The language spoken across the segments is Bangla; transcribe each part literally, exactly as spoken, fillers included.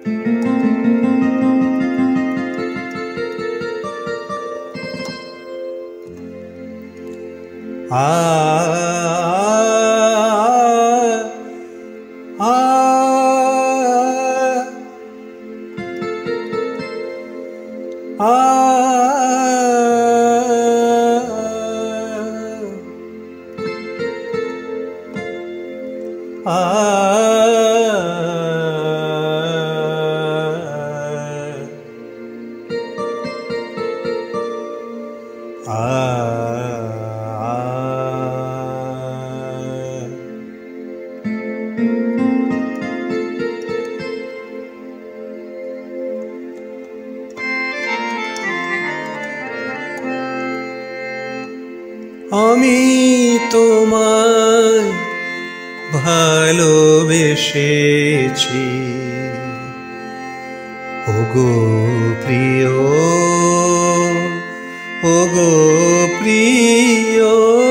আ আ আ আমি তোমায় ভালোবেসেছি ওগো প্রিয়, ওগো প্রিয়।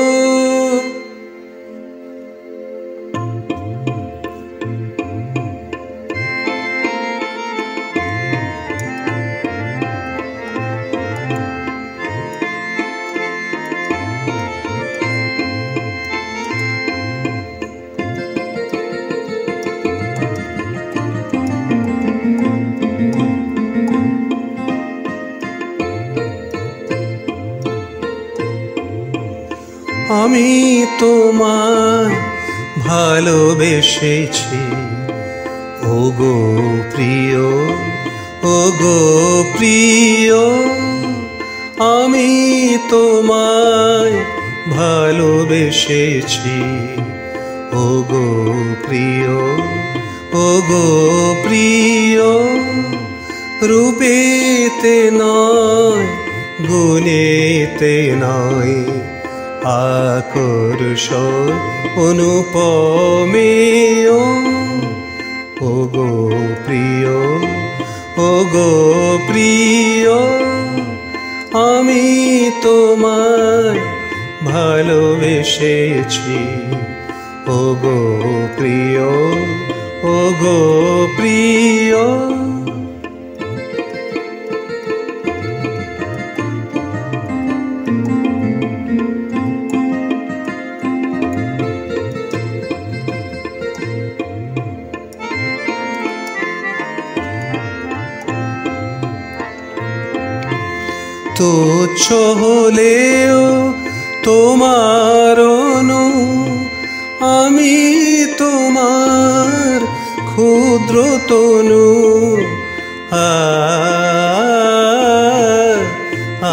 আমি তোমায় ভালোবেসেছি ওগো প্রিয়, ওগো প্রিয়। আমি তোমায় ভালোবেসেছি ওগো প্রিয়, ওগো প্রিয়। রূপেতে নয় গুণেতে নয় আকর্ষণ অনুপমেয় ওগো প্রিয়, ওগো প্রিয়। আমি তোমায় ভালোবেসেছি ওগো প্রিয়, ওগো প্রিয়। তুচ্ছ হলেও তোমার অনু আমি তোমার ক্ষুদ্র তনু। আ আ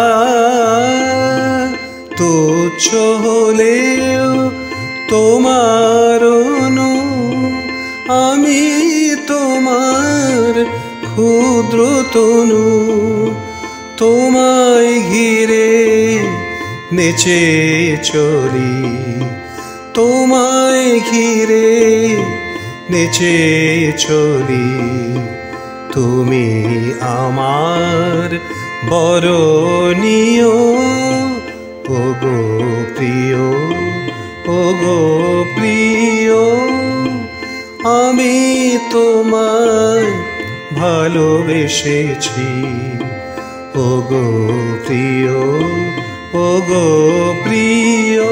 তুচ্ছ হলেও তোমার অনু আমি তোমার ক্ষুদ্র তনু। তোমায় ঘিরে নেচে চলি, তোমায় ঘিরে নেচে চলি। তুমি আমার বরণীয় ওগো প্রিয়, ওগো প্রিয়। আমি তোমায় ভালোবেসেছি ওগো প্রিয়, ওগো প্রিয়।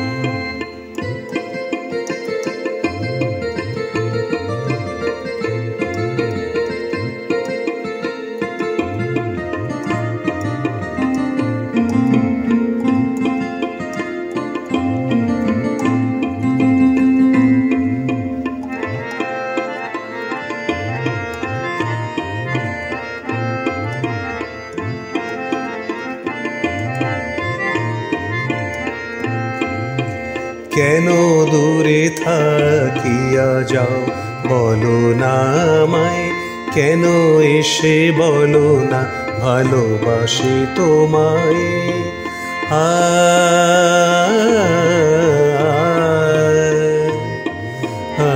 কেন দূরে থাকিয়া যাও বলো না আমায়, কেন এসে বলো না ভালোবাসি তোমায়। আ আ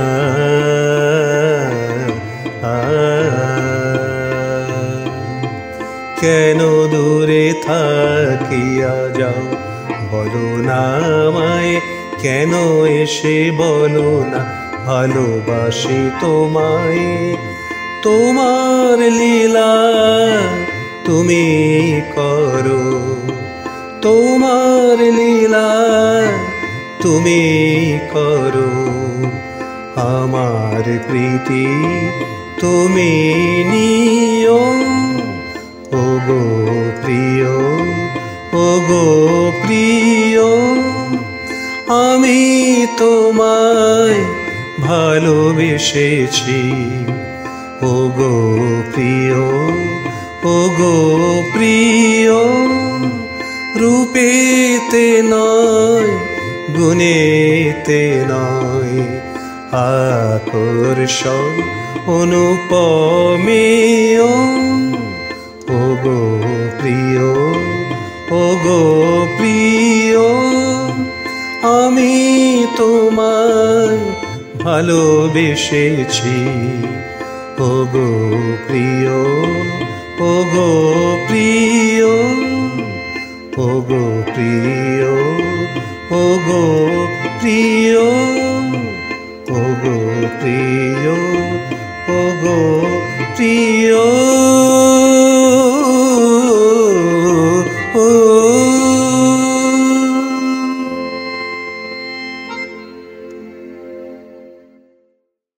আ কেন দূরে থাকিয়া যাও বলো না আমায়, কেন এসে বলো না ভালোবাসি তোমায়। তোমার লীলা তুমি করো, তোমার লীলা তুমি করো, আমার প্রীতি তুমি নিও। ওগো প্রিয়, ওগো প্রিয়, আমি তোমায় ভালোবেসেছি। ওগো প্রিয়, ওগো প্রিয়, রূপেতে নয় গুণেতে নয়, আকর্ষণ অনুপমেয়। ওগো প্রিয়, ওগো প্রিয়, আমি তোমায় ভালোবেসেছি। ওগো প্রিয়, ওগো প্রিয়, ওগো প্রিয়, ওগো প্রিয়, ওগো প্রিয়, ওগো প্রিয়।